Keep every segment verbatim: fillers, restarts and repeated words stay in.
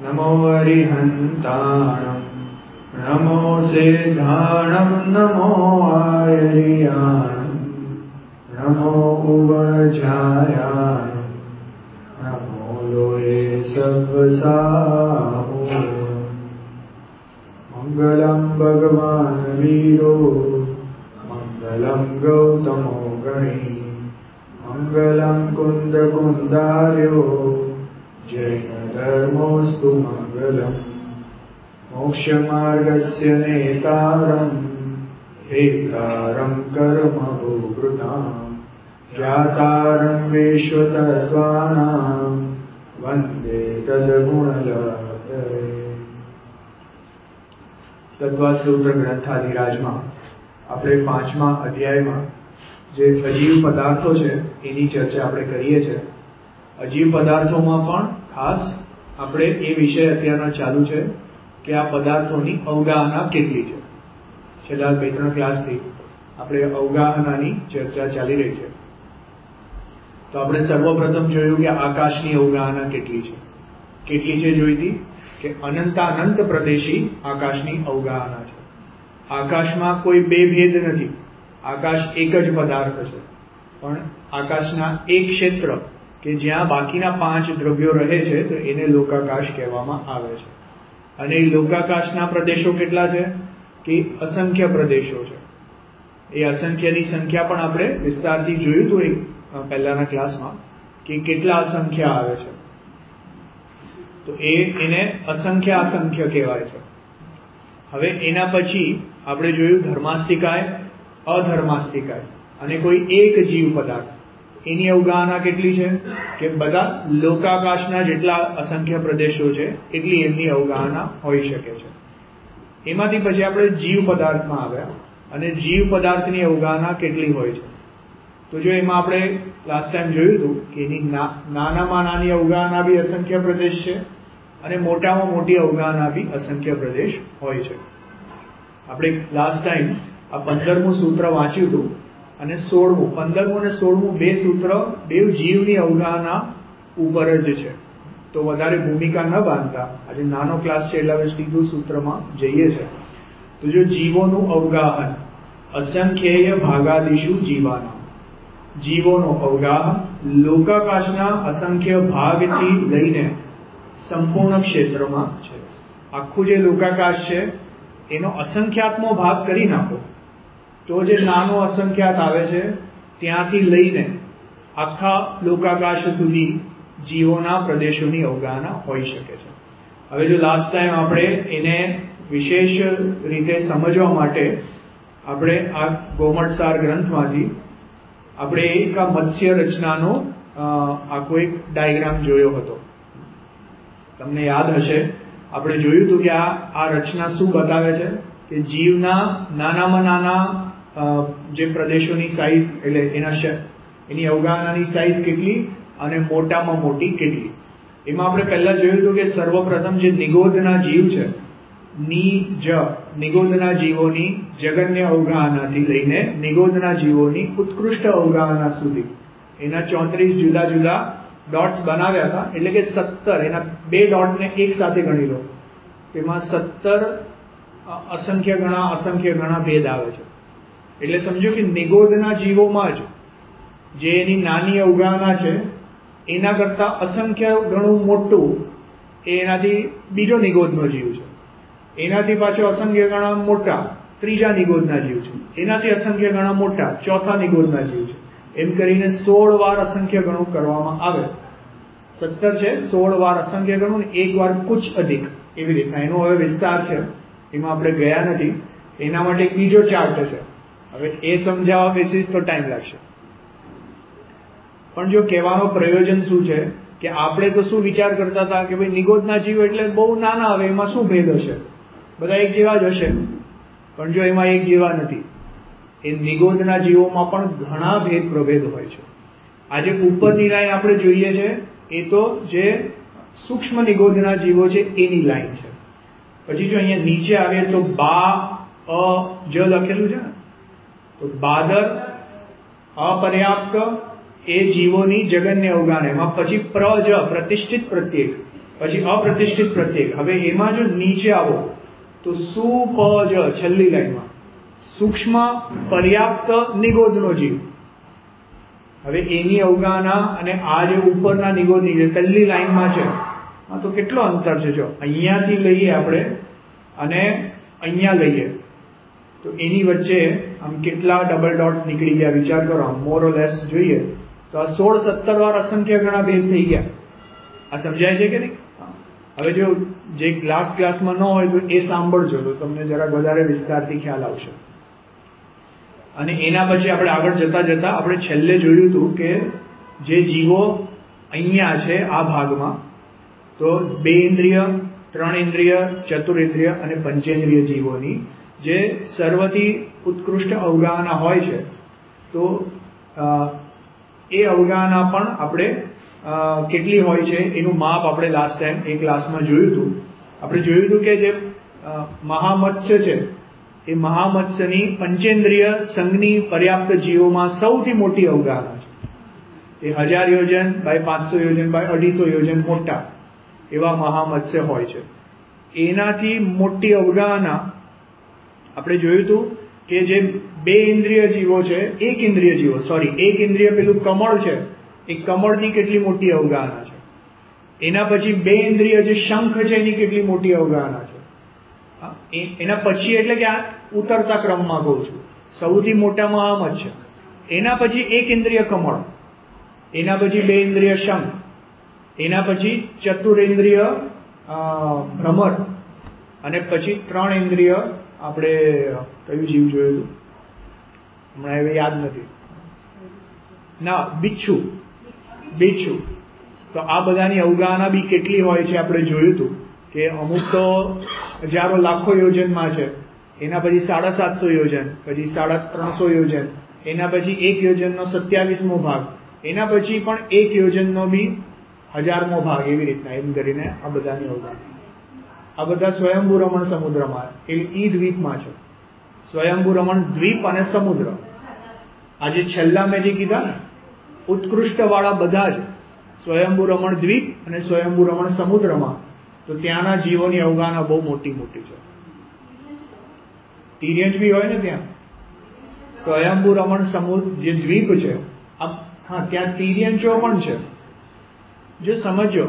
नमो अरिहन्ताणं नमो सिद्धाणं नमो आयर्याणं नमो उवजायाणं नमो लोये सव्वसाहो मंगलम भगवान वीरो मंगलम गौतमो गणी मंगलम कुंद कुंदार्यो जैन धर्मोस्तु मंगलम मोक्ष मार्गस्य नेतारं हेतारं कर्म भूभृतां ज्ञातारं विश्वतत्त्वानां वन्दे तद्गुणलहरे। तत्व सूत्र ग्रंथाधिराजમાં આપણે પાંચમા અધ્યાયમાં જે અજીવ પદાર્થો છે એની ચર્ચા આપણે કરીએ છીએ. અજીવ પદાર્થોમાં પણ ખાસ આપણે એ વિષય અત્યારના ચાલુ છે કે આ પદાર્થોની અવગાહના કેટલી છે. છેલ્લા બે ત્રણ ક્લાસથી આપણે અવગાહનાની ચર્ચા ચાલી રહી છે. તો આપણે સર્વપ્રથમ જોયું કે આકાશની અવગાહના કેટલી છે. કેટલી છે જોઈ હતી કે અનંતાનંત પ્રદેશી આકાશની અવગાહના છે. આકાશમાં કોઈ બે ભેદ નથી. આકાશ એક જ પદાર્થ છે, પણ આકાશના એક ક્ષેત્ર કે જ્યાં બાકીના પાંચ દ્રવ્યો રહે છે તો એને લોકાકાશ કહેવામાં આવે છે. અને એ લોકાકાશના પ્રદેશો કેટલા છે કે અસંખ્ય પ્રદેશો છે. એ અસંખ્યની સંખ્યા પણ આપણે વિસ્તારથી જોયું હતું એક પહેલાના ક્લાસમાં કે કેટલા અસંખ્ય આવે છે. તો એ એને અસંખ્ય અસંખ્ય કહેવાય છે. હવે એના પછી આપણે જોયું ધર્માસ્તિકાય, અધર્માસ્તિકાય અને કોઈ એક જીવ પદાર્થ એની અવગાહના કેટલી છે કે બધા લોકાકાશના જેટલા અસંખ્ય પ્રદેશો છે એટલી એમની અવગાહના હોઈ શકે છે. એમાંથી પછી આપણે જીવ પદાર્થમાં આવ્યા અને જીવ પદાર્થની અવગાહના કેટલી હોય છે. તો જો એમાં આપણે લાસ્ટ ટાઈમ જોયું હતું કે એની નાનામાં નાની અવગાહના બી અસંખ્ય પ્રદેશ છે અને મોટામાં મોટી અવગાહના બી અસંખ્ય પ્રદેશ હોય છે. આપણે લાસ્ટ ટાઈમ આ પંદરમું સૂત્ર વાંચ્યું હતું અને સોળમું પંદરમું અને સોળમું બે સૂત્ર બે જીવની અવગાહના ઉપર જ છે. તો વધારે ભૂમિકા ન બાંધતા આજે નાનો ક્લાસ છે એટલે હવે સીધું સૂત્રમાં જઈએ છે. તો જો જીવોનું અવગાહન અસંખ્યેય ભાગાદિશુ જીવાના, જીવોનો અવગાહ લોકાકાશના અસંખ્ય ભાગથી લઈને સંપૂર્ણ ક્ષેત્રમાં છે. આખું જે લોકાકાશ છે એનો અસંખ્યાતમો ભાગ કરી નાખો તો જે નાનો અસંખ્યાત આવે છે ત્યાંથી લઈને આખા લોકાકાશ સુધી જીવોના પ્રદેશોની અવગાહના હોઈ શકે છે. હવે જો લાસ્ટ ટાઈમ આપણે એને વિશેષ રીતે સમજવા માટે આપણે આ ગોમટસાર ગ્રંથમાંથી આપણે એક આ મત્સ્ય રચનાનો આખો એક ડાયગ્રામ જોયો હતો. તમને યાદ હશે આપણે જોયું હતું કે આ આ રચના શું બતાવે છે કે જીવના નાનામાં નાના જે પ્રદેશોની સાઈઝ એટલે એના એની અવગાહનાની સાઈઝ કેટલી અને મોટામાં મોટી કેટલી. એમાં આપણે પહેલા જોયું હતું કે સર્વપ્રથમ જે નિગોદના જીવ છે ની જ નિગોદના જીવોની જગન્ય અવગાહનાથી લઈને નિગોદના જીવોની ઉત્કૃષ્ટ અવગાહના સુધી એના ચોત્રીસ જુદા જુદા ડોટ્સ બનાવ્યા હતા. એટલે કે સત્તર એના બે ડોટને એક સાથે ગણી લો તેમાં સત્તર અસંખ્ય ગણા અસંખ્ય ગણા ભેદ આવે છે. એટલે સમજો કે નિગોદના જીવોમાં જ જે એની નાની અવગાહના છે એના કરતા અસંખ્ય ગણું મોટું એ એનાથી બીજો નિગોદનો જીવ છે. એનાથી પાછો અસંખ્ય ગણા મોટા ત્રીજા નિગોદના જીવ છે. એનાથી અસંખ્ય ગણા મોટા ચોથા નિગોદના જીવ છે. એમ કરીને સોળ વાર અસંખ્ય ગણું કરવામાં આવે. સત્તર છે, સોળ વાર અસંખ્ય ગણું, એક વાર કુછ અધિક, એવી રીતના એનો હવે વિસ્તાર છે એમાં આપણે ગયા નથી. એના માટે એક બીજો ચાર્ટ છે. હવે એ સમજાવવા બેસીસ તો ટાઈમ લાગશે. પણ જો કહેવાનો પ્રયોજન શું છે કે આપણે તો શું વિચાર કરતા હતા કે ભાઈ નિગોદના જીવ એટલે બહુ નાના આવે, એમાં શું ભેદ હશે, બધા એક જેવા જ હશે. પણ જો એમાં એક જેવા નથી. એ નિગોદના જીવોમાં પણ ઘણા ભેદ પ્રભેદ હોય છે. આજે ઉપરની લાઈન આપણે જોઈએ છે એ તો જે સૂક્ષ્મ નિગોદના જીવો છે એની લાઈન છે. પછી જો અહીંયા નીચે આવે તો બા અ જ લખેલું છે ને, તો બાદર અપર્યાપ્ત એ જીવોની જગન્ય અવગાહના. એમાં પછી પ્ર જ પ્રતિષ્ઠિત પ્રત્યેક પછી અપ્રતિષ્ઠિત પ્રત્યેક. હવે એમાં જો નીચે આવો તો સુપજ છેલ્લી લાઈનમાં સૂક્ષ્મ પર્યાપ્ત નિગોદનો જીવ. હવે એની અવગાહના અને આ જે ઉપરના નિગોદની જે પહેલી લાઈનમાં છે, હા, તો કેટલો અંતર છે. જો અહીંયાથી લઈએ આપણે અને અહીંયા લઈએ તો એની વચ્ચે આમ કેટલા ડબલ ડોટ્સ નીકળી ગયા વિચાર કરો. આમ મોર ઓર લેસ જોઈએ તો આ સોળ સત્તર વાર અસંખ્ય ગણા ભેદ થઈ ગયા. આ સમજાય છે કે નહીં? હવે જો જે ક્લાસ ક્લાસમાં ન હોય તો એ સાંભળજો તો તમને જરાક વધારે વિસ્તારથી ખ્યાલ આવશે. અને એના પછી આપણે આગળ જતા જતા આપણે છેલ્લે જોયું હતું કે જે જીવો અહીંયા છે આ ભાગમાં, તો બે ઇન્દ્રિય, ત્રણ ઇન્દ્રિય, ચતુરેન્દ્રિય અને પંચેન્દ્રિય જીવોની જે સર્વથી ઉત્કૃષ્ટ અવગાહના હોય છે, તો એ અવગાહના પણ આપણે કેટલી હોય છે એનું માપ આપણે લાસ્ટ ટાઈમ એક ક્લાસમાં જોયું હતું. આપણે જોયું હતું કે જે મહામત્સ્ય છે એ મહામત્સ્યની પંચેન્દ્રિય સંઘની પર્યાપ્ત જીવોમાં સૌથી મોટી અવગાહના છે. એ હજાર યોજન બાય પાંચસો યોજન બાય અઢીસો યોજન મોટા એવા મહામત્સ્ય હોય છે. એનાથી મોટી અવગાહના આપણે જોયું હતું કે જે બે ઇન્દ્રિય જીવો છે, એક ઇન્દ્રિય જીવો સોરી એક ઇન્દ્રિય પેલું કમળ છે, એ કમળની કેટલી મોટી અવગાહના છે. એના પછી બે ઇન્દ્રિય જે શંખ છે એની કેટલી મોટી અવગાહના છે. એના પછી એટલે કે આ ઉતરતા ક્રમમાં કહું છું, સૌથી મોટા મહામત છે. એના પછી એક ઇન્દ્રિય કમળ, એના પછી બે ઇન્દ્રિય શંખ, એના પછી ચતુરેન્દ્રિય ભ્રમર અને પછી ત્રણ ઇન્દ્રિય આપણે કયું જીવ જોયું હતું હમણાં હવે યાદ નથી ના બિચ્છુ બિચ્છુ તો આ બધાની અવગાહના બી કેટલી હોય છે આપણે જોયું હતું કે અમુક તો હજારો લાખો યોજનમાં છે, એના પછી સાડા સાતસો યોજન, પછી સાડા ત્રણસો યોજન, એના પછી એક યોજનનો સત્યાવીસમો ભાગ, એના પછી પણ એક યોજનનો બી હજારમો ભાગ, એવી રીતના એમ કરીને આ બધાની અવગાહના. આ બધા સ્વયંભૂ રમણ સમુદ્રમાં એ ઈ દ્વીપમાં છે. સ્વયંભૂ રમણ દ્વીપ અને સમુદ્ર, આજે છેલ્લા મેં જે કીધા ને ઉત્કૃષ્ટ વાળા બધા જ સ્વયંભૂ રમણ દ્વીપ અને સ્વયંભૂ રમણ સમુદ્રમાં, તો ત્યાંના જીવોની અવગાહના બહુ મોટી મોટી છે. તિર્યંજ બી હોય ને ત્યાં સ્વયંભૂ રમણ સમુદ્ર જે દ્વીપ છે, હા ત્યાં તિર્યંજો પણ છે. જો સમજો,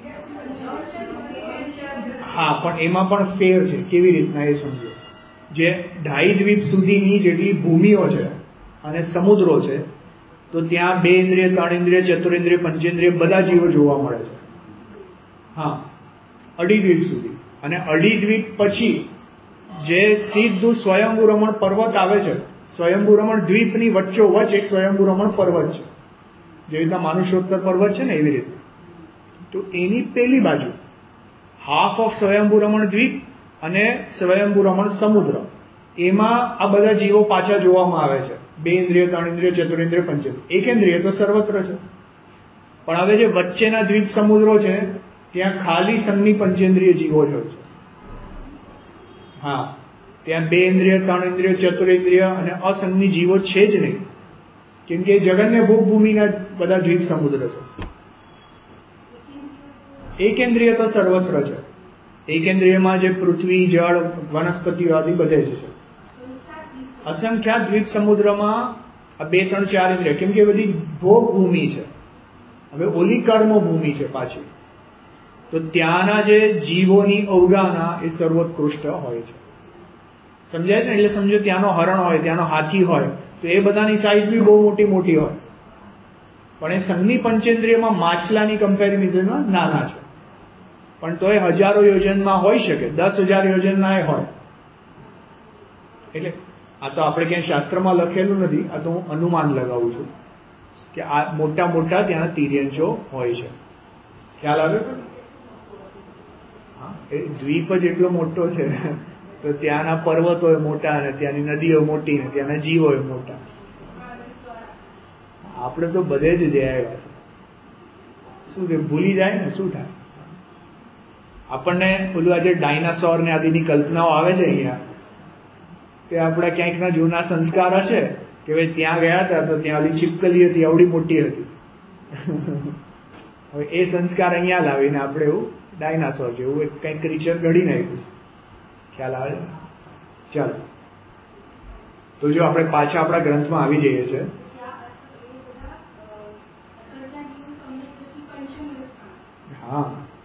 હા પણ એમાં પણ ફેર છે. કેવી રીતના એ સમજો. જે ઢાઈ દ્વીપ સુધીની જેટલી ભૂમિઓ છે અને સમુદ્રો છે, તો ત્યાં બે ઇન્દ્રિય, ત્રણ ઇન્દ્રિય, ચતુરેન્દ્રિય, પંચેન્દ્રિય બધા જીવો જોવા મળે છે. હા, અઢી દ્વીપ સુધી. અને અઢી દ્વીપ પછી જે સીધું સ્વયંભૂ રમણ પર્વત આવે છે, સ્વયંભૂ રમણ દ્વીપની વચ્ચોવચ્ચ એક સ્વયંભૂ રમણ પર્વત છે, જેવી રીતના માનુષોત્તર પર્વત છે ને એવી રીતે. તો એની પેલી બાજુ હાફ ઓફ સ્વયંભૂ રમણ દ્વીપ અને સ્વયંભૂ રમણ સમુદ્ર, એમાં આ બધા જીવો પાછા જોવામાં આવે છે. બે ઇન્દ્રિય, ત્રણ ઇન્દ્રિય, ચતુરેન્દ્રિય, પંચેન્દ્રિય. એકેન્દ્રિય તો સર્વત્ર છે, પણ હવે જે વચ્ચેના દ્વીપ સમુદ્રો છે ત્યાં ખાલી સંઘની પંચેન્દ્રિય જીવો જ હોય છે. હા, ત્યાં બે ઇન્દ્રિય, ત્રણ ઇન્દ્રિય, ચતુરેન્દ્રિય અને અસંઘની જીવો છે જ નહીં, કેમ કે જગન્ય ભૂમિના બધા દ્વીપ સમુદ્ર છે. એકેન્દ્રિય તો સર્વત્ર છે. એકેન્દ્રિયમાં જે પૃથ્વી, જળ, વનસ્પતિઓ આદિ બધે જ છે. અસંખ્યાત દ્વીપ સમુદ્રમાં આ બે ત્રણ ચાર ઇન્દ્રિય, કેમ કે બધી ભોગ ભૂમિ છે. હવે ઓલી કર્મ ભૂમિ છે પાછી, તો ત્યાંના જે જીવોની અવગાહના એ સર્વોત્કૃષ્ટ હોય છે. સમજાય છે ને? એટલે સમજો ત્યાંનો હરણ હોય, ત્યાંનો હાથી હોય, તો એ બધાની સાઈઝ બી બહુ મોટી મોટી હોય, પણ એ સંઘની પંચેન્દ્રિયમાં માછલાની કમ્પેરિઝનમાં નાના છે. પણ તો એ હજારો યોજનમાં હોઈ શકે, દસ હજાર યોજનના એ હોય. એટલે આ તો આપણે ક્યાંય શાસ્ત્રમાં લખેલું નથી, આ તો હું અનુમાન લગાવું છું કે આ મોટા મોટા ત્યાં તિર્યંજો હોય છે. ખ્યાલ આવે? હા, એ દ્વીપ જ એટલો મોટો છે તો ત્યાંના પર્વતો મોટા અને ત્યાંની નદીઓ મોટી ને ત્યાંના જીવો મોટા. આપણે તો બધે જ જઈ આવ્યા છે. શું કે ભૂલી જાય ને શું થાય? આપણને પેલું આજે ડાયનાસોર ને આદિની કલ્પનાઓ આવે છે અહીંયા, કે આપણા ક્યાંકના જૂના સંસ્કાર હશે કે ભાઈ ત્યાં ગયા હતા તો ત્યાં ઓલી છીપકલી હતી, આવડી મોટી હતી. હવે એ સંસ્કાર અહીંયા લાવીને આપણે એવું ડાયનાસોર જેવું એક કંઈક ક્રિચર ઘડી નાખ્યું. ખ્યાલ આવે? ચાલો, તો જો આપણે પાછા આપણા ગ્રંથમાં આવી જઈએ છીએ. હા,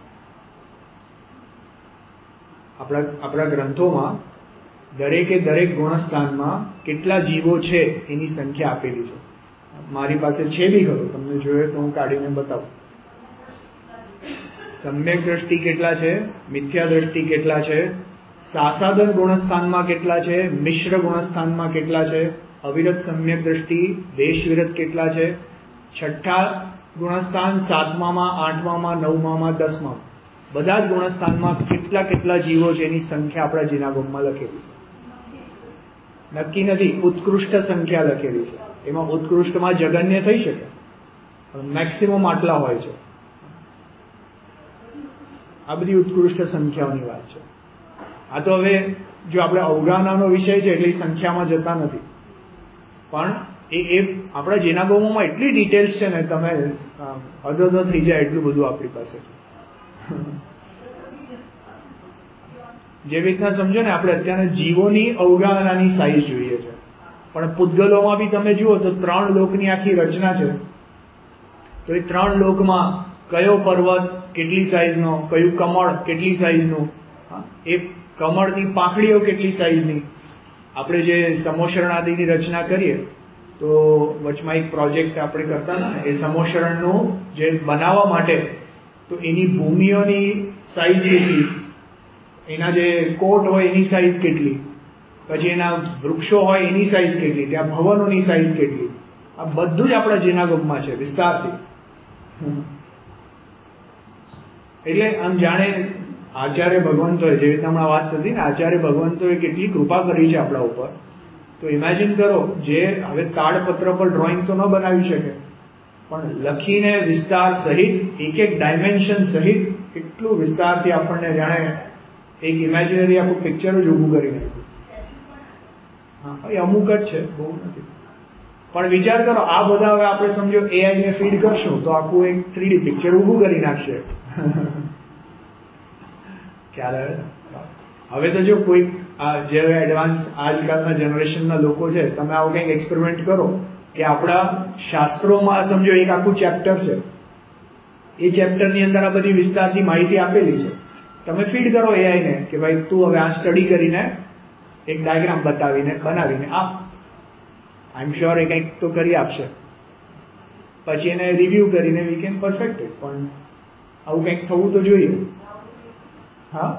આપણા આપણા ગ્રંથોમાં દરેકે દરેક ગુણસ્થાનમાં કેટલા જીવો છે એની સંખ્યા આપેલી છે. મારી પાસે છે બી ખરું, તમને જોઈએ તો હું કાઢીને બતાવું. સમ્યક દ્રષ્ટિ કેટલા છે, મિથ્યા દ્રષ્ટિ કેટલા છે, સાસાદન ગુણસ્થાનમાં કેટલા છે, મિશ્ર ગુણસ્થાનમાં કેટલા છે, અવિરત સમ્યક દ્રષ્ટિ, દેશ વિરત કેટલા છે, છઠ્ઠા ગુણસ્થાન સાતમામાં, આઠમામાં, નવમામાં, દસમાં, બધા જ ગુણસ્થાનમાં કેટલા કેટલા જીવો છે એની સંખ્યા આપણા જીનાગમમાં લખેલી છે. નક્કી નથી, ઉત્કૃષ્ટ સંખ્યા લખેલી છે. એમાં ઉત્કૃષ્ટમાં જગન્ય થઈ શકે, મેક્સિમમ આટલા હોય છે. આ બધી ઉત્કૃષ્ટ સંખ્યાઓની વાત છે. આ તો હવે જો આપણે અવગાહનાનો વિષય છે એટલે સંખ્યામાં જતા નથી, પણ એ એ આપણા જીનાગમોમાં એટલી ડિટેલ્સ છે ને, તમે અદદ થઈ જાય એટલું બધું આપણી પાસે છે. જેવી રીતના સમજો ને, આપણે અત્યારે જીવોની અવગાહનાની સાઈઝ જોઈએ છે, પણ પૂતગલોમાં બી તમે જુઓ તો ત્રણ લોકની આખી રચના છે. તો એ ત્રણ લોકમાં કયો પર્વત કેટલી સાઈઝનો, કયું કમળ કેટલી સાઈઝનું, એ કમળની પાંખડીઓ કેટલી સાઈઝની. આપણે જે સમોશરણાદિની રચના કરીએ તો વચમાં એક પ્રોજેક્ટ આપણે કરતા હતા ને, એ સમોશરણનું જે બનાવવા માટે, તો એની ભૂમિઓની સાઈઝ કેટલી, એના જે કોટ હોય એની સાઈઝ કેટલી, પછી એના વૃક્ષો હોય એની સાઈઝ કેટલી, ત્યાં ભવનોની સાઈઝ કેટલી, આ બધું જ આપણા જીનાગમમાં છે વિસ્તારથી. એટલે આમ જાણે આચાર્ય ભગવંતોએ, જેવી રીતના હમણાં વાત થતી ને, આચાર્ય ભગવંતોએ કેટલી કૃપા કરી છે આપણા ઉપર. તો ઇમેજિન કરો, જે હવે તાડપત્ર પર ડ્રોઈંગ તો ન બનાવી શકે, પણ લખીને વિસ્તાર સહિત, એક એક ડાયમેન્શન સહિત એટલું વિસ્તારથી આપણને જાણે એક ઇમેજિનરી આખું પિક્ચર જ ઊભું કરી નાખ્યું. હા, એ અમુક જ છે, બહુ નથી. પણ વિચાર કરો, આ બધા હવે આપણે સમજો એઆઈ ને ફીડ કરશું તો આખું એક થ્રીડી પિક્ચર ઊભું કરી નાખશે. ખ્યાલ આવે? હવે તો જો કોઈ જે એડવાન્સ આજકાલના જનરેશનના લોકો છે, તમે આવું કંઈક એક્સપેરિમેન્ટ કરો કે આપણા શાસ્ત્રોમાં સમજો એક આખું ચેપ્ટર છે, એ ચેપ્ટરની અંદર આ બધી વિસ્તારથી માહિતી આપેલી છે. તમે ફીડ કરો એઆઈને કે ભાઈ તું હવે આ સ્ટડી કરીને એક ડાયાગ્રામ બતાવીને બનાવીને આપ. આઈ એમ શ્યોર એ કંઈક તો કરી આપશે. પછી એને રિવ્યુ કરીને વી કેન પરફેક્ટ ઇટ. પણ આવું કંઈક થવું તો જોઈએ. હા,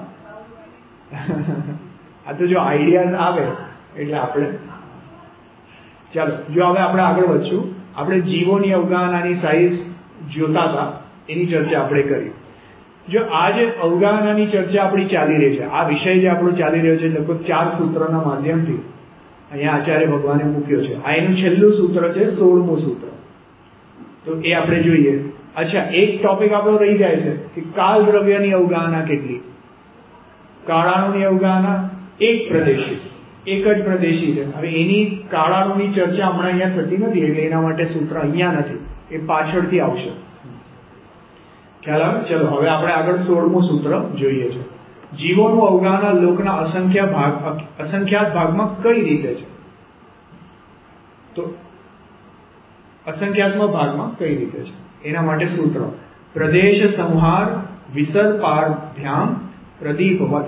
આ તો જો આઈડિયાઝ આવે એટલે આપણે ચાલો, જો હવે આપણે આગળ વધશું. આપણે જીવોની અવગાહનાની સાઈઝ જોતા હતા, એની ચર્ચા આપણે કરી. જો આ જે અવગાહનાની ચર્ચા આપણી ચાલી રહી છે, આ વિષય જે આપણો ચાલી રહ્યો છે, લગભગ ચાર સૂત્રના માધ્યમથી અહીંયા આચાર્ય ભગવાને મૂક્યો છે. આ એનું છેલ્લું સૂત્ર છે, સોળમું સૂત્ર. તો એ આપણે જોઈએ. અચ્છા, એક ટોપિક આપણો રહી જાય છે કે કાલ દ્રવ્યની અવગાહના કેટલી. કાળાણુની અવગાહના એક પ્રદેશી, એક જ પ્રદેશી છે. હવે એની કાળાણુની ચર્ચા હમણાં અહીંયા થતી નથી, એટલે એના માટે સૂત્ર અહીંયા નથી, એ પાછળથી આવશે. ખ્યાલ આવે? ચલો, હવે આપણે આગળ સોળમું સૂત્ર જોઈએ છે. જીવોનું અવગાહના લોકના અસંખ્ય ભાગ અસંખ્યાત ભાગમાં કઈ રીતે છે? તો અસંખ્યાત્મક ભાગમાં કઈ રીતે છે એના માટે સૂત્ર: પ્રદેશ સંહાર વિસર પારભ્યામ પ્રદીપવત.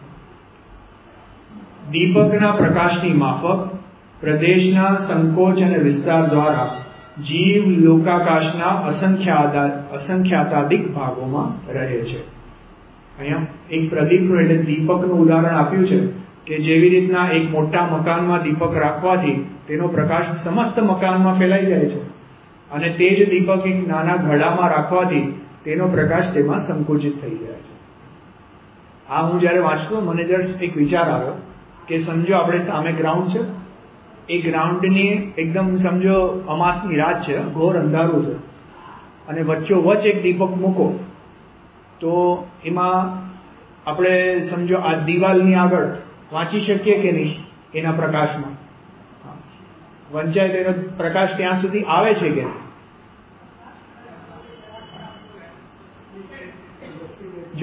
દીપકના પ્રકાશની માફક પ્રદેશના સંકોચ અને વિસ્તાર દ્વારા જીવ લોકાકાશના અસંખ્યાતા અસંખ્યાતાધિક ભાગોમાં રહે છે. અહીંયા એક પ્રદીપનું એટલે દીપકનું ઉદાહરણ આપ્યું છે કે જેવી રીતના એક મોટા મકાનમાં દીપક રાખવાથી તેનો પ્રકાશ સમસ્ત મકાનમાં ફેલાઈ જાય છે, અને તે જ દીપક એક નાના ઘડામાં રાખવાથી તેનો પ્રકાશ તેમાં સંકુચિત થઈ જાય છે. આ હું જયારે વાંચતો મને જરા એક વિચાર આવ્યો કે સમજો આપણે સામે ગ્રાઉન્ડ છે, એ ગ્રાઉન્ડની એકદમ સમજો અમાસની રાત છે, ઘોર અંધારું છે, અને વચ્ચો વચ્ચ એક દીપક મૂકો તો એમાં આપણે સમજો આ દિવાલની આગળ વાંચી શકીએ કે નહીં? એના પ્રકાશમાં વંચાય તેનો પ્રકાશ ત્યાં સુધી આવે છે કે?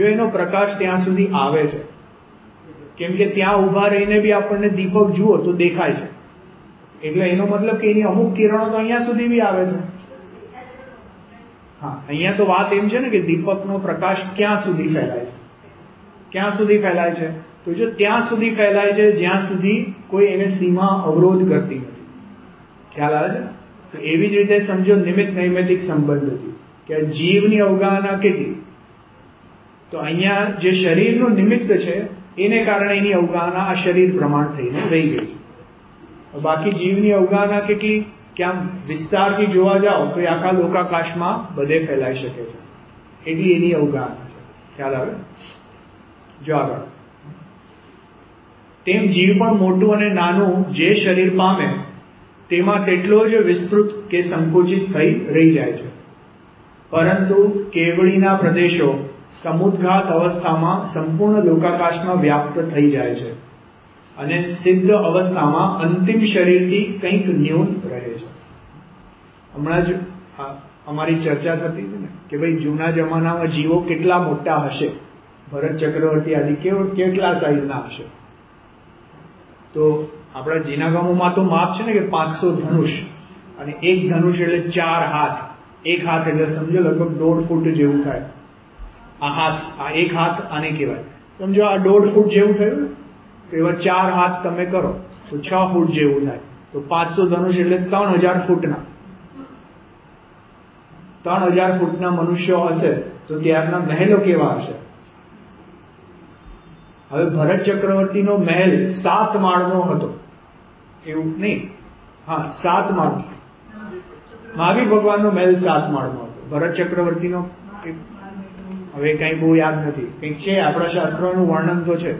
જો એનો પ્રકાશ ત્યાં સુધી આવે છે, કેમ કે ત્યાં ઉભા રહીને બી આપણને દીપક જુઓ તો દેખાય છે, એટલે એનો મતલબ કે એની અમુક કિરણો તો અહીંયા સુધી બી આવે છે. હા, અહીંયા તો વાત એમ છે ને કે દીપકનો પ્રકાશ ક્યાં સુધી ફેલાય છે, ક્યાં સુધી ફેલાય છે? તો જો ત્યાં સુધી ફેલાય છે જ્યાં સુધી કોઈ એને સીમા અવરોધ કરતી નથી. ખ્યાલ આવે છે? તો એવી જ રીતે સમજો નિમિત્ત નૈમિત્તિક સંબંધથી કે જીવની અવગાહના કેટલી, તો અહીંયા જે શરીરનું નિમિત્ત છે એને કારણે એની અવગાહના આ શરીર પ્રમાણ થઈને રહી ગઈ છે. બાકી જીવની અવગાહના કેટલી કે આમ વિસ્તારથી જોવા જાઓ તો એ આખા લોકાકાશમાં બધે ફેલાઈ શકે છે, એટલી એની અવગાહના છે. ખ્યાલ આવે? જો આગળ, તેમ જીવ પણ મોટું અને નાનું જે શરીર પામે તેમાં તેટલો જ વિસ્તૃત કે સંકુચિત થઈ રહી જાય છે, પરંતુ કેવડીના પ્રદેશો સમુદ્ઘાત અવસ્થામાં સંપૂર્ણ લોકાકાશમાં વ્યાપ્ત થઈ જાય છે અને સિદ્ધ અવસ્થામાં અંતિમ શરીરથી કંઈક ન્યૂન રહે છે. હમણાં જ અમારી ચર્ચા થતી હતી ને કે ભાઈ જૂના જમાનામાં જીવો કેટલા મોટા હશે, ભરત ચક્રવર્તી આદિ કેવો કેટલા સાઈઝના હશે. તો આપણા જીનાગામોમાં તો માપ છે ને કે પાંચસો ધનુષ, અને એક ધનુષ એટલે ચાર હાથ. એક હાથ એટલે સમજો લગભગ દોઢ ફૂટ જેવું થાય. આ હાથ, આ એક હાથ આને કહેવાય. સમજો આ દોઢ ફૂટ જેવું થયું તો એવા ચાર હાથ તમે કરો તો છ ફૂટ જેવું થાય. તો પાંચસો ધનુષ એટલે ત્રણ હજાર ફૂટના ત્રણ હજાર ફૂટના મનુષ્યો હશે તો ત્યારના મહેલો કેવા હશે? હવે ભરત ચક્રવર્તીનો મહેલ સાત માળનો હતો, એવું નહીં, હા સાત માળ. મહાવીર ભગવાનનો મહેલ સાત માળનો હતો. ભરત ચક્રવર્તીનો હવે કઈ બહુ યાદ નથી, કંઈક છે આપણા શાસ્ત્રોનું વર્ણન તો છે.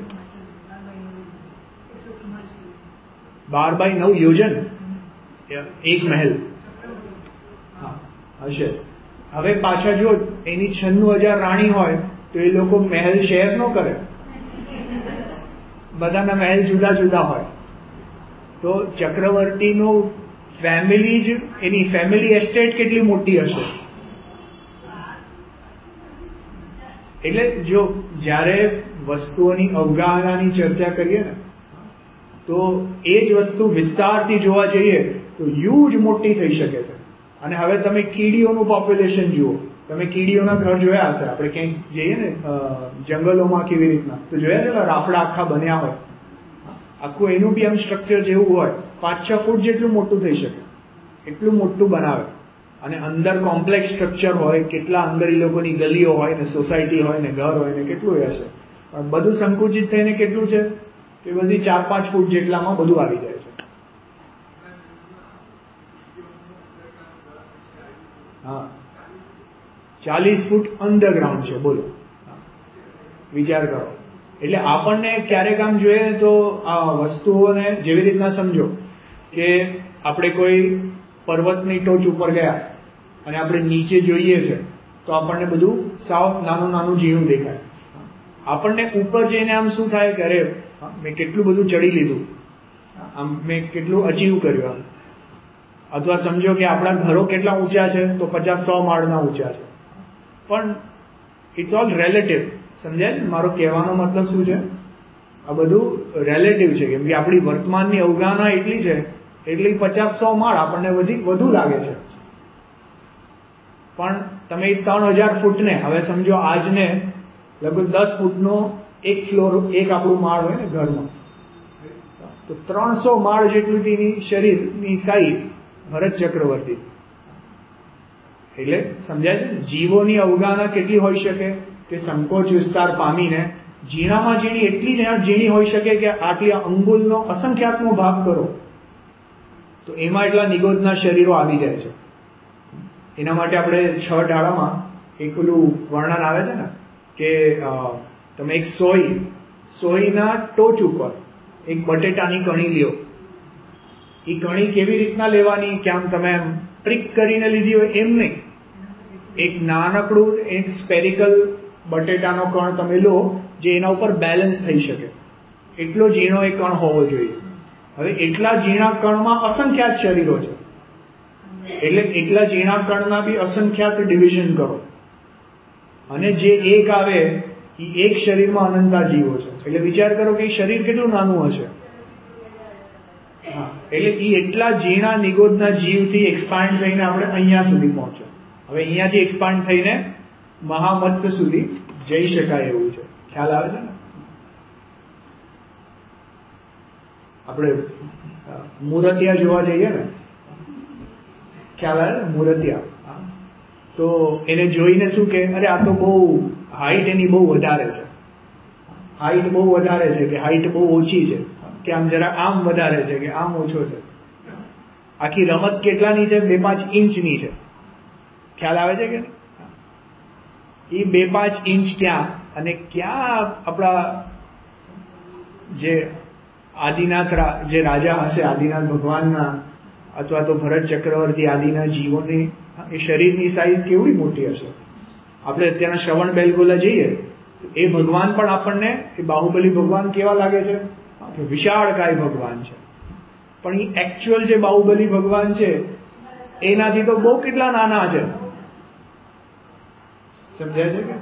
બાર બાય નવ યોજન એક મહેલ હા હશે. હવે પાછા જો એની છન્નું હજાર રાણી હોય તો એ લોકો મહેલ શેર ન કરે, બધાના મહેલ જુદા જુદા હોય. તો ચક્રવર્તીનું ફેમિલી જ, એની ફેમિલી એસ્ટેટ કેટલી મોટી હશે. એટલે જો જ્યારે વસ્તુઓની અવગાહનાની ચર્ચા કરીએ ને તો એ જ વસ્તુ વિસ્તારથી જોવા જઈએ તો હ્યુજ મોટી થઈ શકે છે. અને હવે તમે કીડીઓનું પોપ્યુલેશન જુઓ, તમે કીડીઓના ઘર જોયા હશે, આપણે ક્યાંક જઈએ ને જંગલોમાં કેવી રીતના તો જોયા છે, રાફડા આખા બન્યા હોય, આખું એનું બી આમ સ્ટ્રક્ચર જેવું હોય, પાંચ છ ફૂટ જેટલું મોટું થઈ શકે, એટલું મોટું બનાવે. અને અંદર કોમ્પ્લેક્સ સ્ટ્રક્ચર હોય, કેટલા અંદર એ લોકોની ગલીઓ હોય ને સોસાયટી હોય ને ઘર હોય ને કેટલું હશે. પણ બધું સંકુચિત થઈને કેટલું છે કે બધી ચાર પાંચ ફૂટ જેટલામાં બધું આવી જાય છે. હા, ચાલીસ ફૂટ અંડરગ્રાઉન્ડ છે, બોલો વિચાર કરો. એટલે આપણને ક્યારેક આમ જોઈએ તો આ વસ્તુઓને જેવી રીતના સમજો કે આપણે કોઈ પર્વતની ટોચ ઉપર ગયા અને આપણે નીચે જોઈએ છે તો આપણને બધું સાવ નાનું નાનું ઝીણું દેખાય. આપણને ઉપર જઈને આમ શું થાય કે અરે મેં કેટલું બધું ચડી લીધું, આમ મેં કેટલું અચીવ કર્યું. આમ અથવા સમજો કે આપણા ઘરો કેટલા ઊંચા છે તો પચાસ સો માળના ઊંચા છે. પણ ઇટ્સ ઓલ રિલેટિવ. સમજાય ને મારો કહેવાનો મતલબ શું છે? આ બધું રિલેટિવ છે, કેમ કે આપણી વર્તમાનની અવગાહના એટલી છે એટલી પચાસ સો માળ આપણને વધી વધુ લાગે છે. પણ તમે ત્રણ હજાર ફૂટને હવે સમજો આજને લગભગ દસ ફૂટનો એક ફ્લોર, એક આપણું માળ હોય ને ઘરમાં, તો ત્રણસો માળ જેટલું તેની શરીરની સાઈઝ ભરત ચક્રવર્તી. એટલે સમજાય છે જીવોની અવગાહના કેટલી હોઈ શકે કે સંકોચ વિસ્તાર પામીને ઝીણામાં ઝીણી એટલી જ ઝીણી હોઈ શકે કે આટલી અંગુલનો અસંખ્યાતનો ભાગ કરો તો એમાં એટલા નિગોદના શરીરો આવી જાય છે. એના માટે આપણે છ ડાળામાં એક પેલું વર્ણન આવે છે ને કે તમે એક સોય સોયના ટોચ ઉપર એક બટેટાની કણી લ્યો. એ કણી કેવી રીતના લેવાની કે આમ તમે એમ પ્રિક કરીને લીધી હોય એમ નહીં, એક નાનકડું એક સ્પેરિકલ બટેટાનો કણ તમે લો જે એના ઉપર બેલેન્સ થઈ શકે, એટલો ઝીણો એ કણ હોવો જોઈએ. હવે એટલા ઝીણા કણમાં અસંખ્યાત શરીરો છે, એટલે એટલા ઝીણા કણના બી અસંખ્યાત ડિવિઝન કરો અને જે એક આવે એ એક શરીરમાં અનંતા જીવો છે. એટલે વિચાર કરો કે એ શરીર કેટલું નાનું હશે. હા, એટલે એ એટલા ઝીણા નિગોદના જીવથી એક્સપાન્ડ થઈને આપણે અહીંયા સુધી પહોંચે. હવે અહીંયાથી એક્સપાન્ડ થઈને મહામત્સ્ય સુધી જઈ શકાય એવું છે. ખ્યાલ આવે છે ને? આપણે મૂર્તિયા જોવા જઈએ ને, ખ્યાલ આવે ને મૂર્તિયા, તો એને જોઈને શું કે અરે આ તો બહુ હાઈટ એની બહુ વધારે છે, હાઈટ બહુ વધારે છે કે હાઈટ બહુ ઓછી છે, કે આમ જરા આમ વધારે છે કે આમ ઓછો છે. આખી રમત કેટલાની છે? બે પાંચ ઇંચની છે. ખ્યાલ આવે છે કે એ બે પાંચ ઇંચ ક્યાં અને ક્યાં આપણા જે આદિનાથ જે રાજા હશે, આદિનાથ ભગવાનના અથવા તો ભરત ચક્રવર્તી આદિના જીવોની એ શરીરની સાઈઝ કેવડી મોટી હશે. આપણે અત્યારના શ્રવણ બેલગોલા જઈએ તો એ ભગવાન પણ આપણને, એ બાહુબલી ભગવાન કેવા લાગે છે? વિશાળકાય ભગવાન છે. પણ એ એકચ્યુઅલ જે બાહુબલી ભગવાન છે એનાથી તો બહુ કેટલા નાના છે. સમજાય છે કે?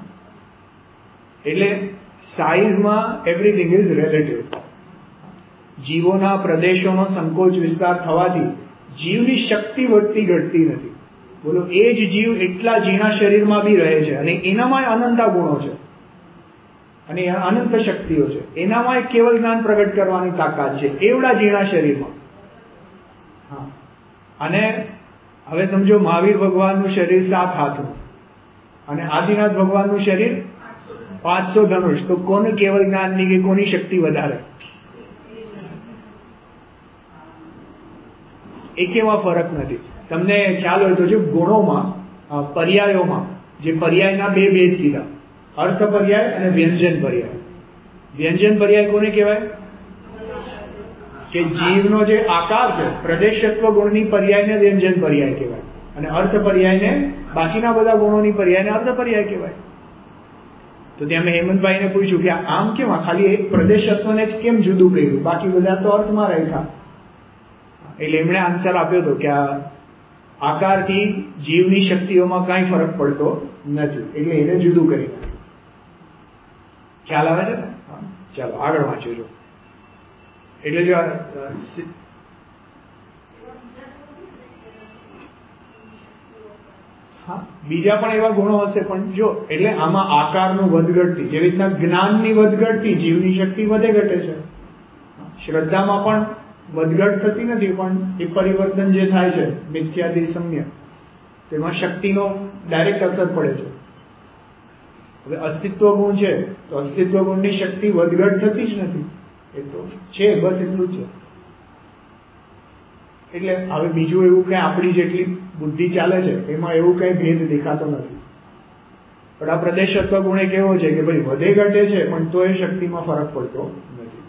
એટલે સાઈઝમાં એવરીથિંગ ઇઝ રિલેટિવ. જીવોના પ્રદેશોનો સંકોચ વિસ્તાર થવાથી જીવની શક્તિ વધતી ઘટતી નથી. બોલો, એ જ જીવ એટલા ઝીણા શરીરમાં બી રહે છે અને એનામાં અનંતા ગુણો છે અને અનંત શક્તિઓ છે. એનામાં કેવલ જ્ઞાન પ્રગટ કરવાની તાકાત છે એવડા ઝીણા શરીરમાં. હા, અને હવે સમજો મહાવીર ભગવાનનું શરીર સાત હાથનું અને આદિનાથ ભગવાનનું શરીર પાંચસો ધનુષ, તો કોને કેવલ જ્ઞાનની કે કોની શક્તિ વધારે? એકેમાં ફરક નથી. તમને ખ્યાલ હોય તો જો ગુણોમાં, પર્યાયોમાં, જે પર્યાયના બે ભેદ કીધા, અર્થ પર્યાય અને વ્યંજન પર્યાય. વ્યંજન પર્યાય કોને કહેવાય? કે જીવનો જે આકાર છે, પ્રદેશત્વ ગુણની પર્યાયને વ્યંજન પર્યાય કહેવાય અને અર્થ પર્યાયને, બાકીના બધા ગુણોની પર્યાયને અર્થ પર્યાય કહેવાય. તો ત્યાં મેં હેમંતભાઈને પૂછ્યું કે આમ કેમ ખાલી એક પ્રદેશત્વને જ કેમ જુદું કર્યું, બાકી બધા તો અર્થમાં રહ્યા? એટલે એમણે આન્સર આપ્યો હતો કે આ આકારથી જીવની શક્તિઓમાં કાંઈ ફરક પડતો નથી, એટલે એને જુદું કરી નાખ્યું. ખ્યાલ આવે છે ને? ચાલો આગળ વાંચ્યું જો. એટલે જો હા, બીજા પણ એવા ગુણો હશે, પણ જો એટલે આમાં આકારનું વધઘટતી, જેવી રીતના જ્ઞાનની વધઘટતી જીવની શક્તિ વધે ઘટે છે. શ્રદ્ધામાં પણ વધઘટ થતી નથી, પણ એ પરિવર્તન જે થાય છે મિથ્યાથી સમ્ય, તેમાં શક્તિનો ડાયરેક્ટ અસર પડે છે. હવે અસ્તિત્વ ગુણ છે તો અસ્તિત્વ ગુણની શક્તિ વધઘટ થતી જ નથી, એ તો છે, બસ એટલું જ છે. એટલે હવે બીજું એવું કઈ આપણી જેટલી બુદ્ધિ ચાલે છે એમાં એવું કઈ ભેદ દેખાતો નથી. પણ આ પ્રદેશત્વ ગુણ એક એવો છે કે ભાઈ વધે ઘટે છે પણ તો એ શક્તિમાં ફરક પડતો નથી.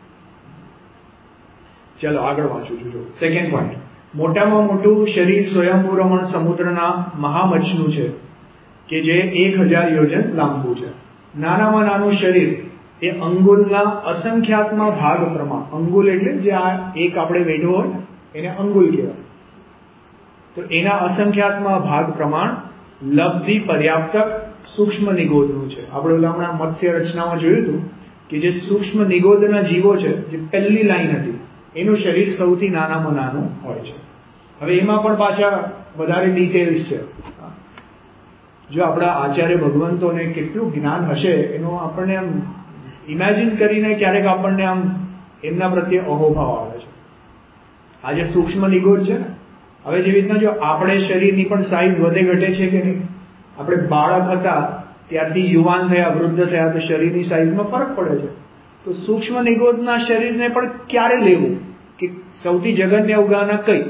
ચલો આગળ વાંચું છું. સેકન્ડ પોઈન્ટ, મોટામાં મોટું શરીર સ્વયંભૂ રમણ સમુદ્રના મહામચ્છનું છે કે જે એક હજાર યોજન લાંબુ છે. નાનામાં નાનું શરીર એ અંગુલના અસંખ્યાતમાં ભાગ પ્રમાણ, અંગુલ એટલે જે આ એક આપણે વેઢો હોય ને એને અંગુલ કહેવાય, તો એના અસંખ્યાતમાં ભાગ પ્રમાણ લબ્ધિ પર્યાપ્તક સૂક્ષ્મ નિગોદનું છે. આપણે ઓલા હમણાં મત્સ્ય રચનામાં જોયું હતું કે જે સૂક્ષ્મ નિગોદના જીવો છે, જે પહેલી લાઈન હતી, એનું શરીર સૌથી નાનામાં નાનું હોય છે. હવે એમાં પણ પાછા વધારે ડિટેલ્સ છે. જો આપણા આચાર્ય ભગવંતોને કેટલું જ્ઞાન હશે એનું આપણને આમ ઇમેજિન કરીને ક્યારેક આપણને આમ એમના પ્રત્યે અહોભાવ આવે છે. આ જે સૂક્ષ્મ નિગોદ છે ને, હવે જેવી રીતના જો આપણે શરીરની પણ સાઈઝ વધે ઘટે છે કે નહીં, આપણે બાળક હતા ત્યારથી યુવાન થયા, વૃદ્ધ થયા, તો શરીરની સાઈઝમાં ફરક પડે છે. તો સૂક્ષ્મ નિગોદના શરીરને પણ ક્યારે લેવું કે સૌથી જગન્ય ઉગાના કઈ,